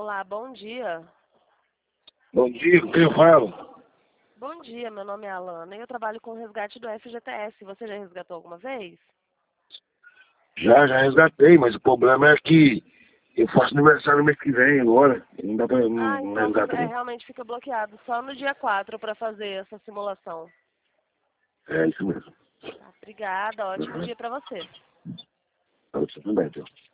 Olá, bom dia. Bom dia, quem eu falo? Bom dia, meu nome é Alana e eu trabalho com o resgate do FGTS. Você já resgatou alguma vez? Já resgatei, mas o problema é que eu faço aniversário no mês que vem agora. Não dá pra não Então resgatar não. realmente fica bloqueado só no dia 4 para fazer essa simulação. É isso mesmo. Tá, obrigada, ótimo Uhum. dia para você. Tá, tudo bem, então.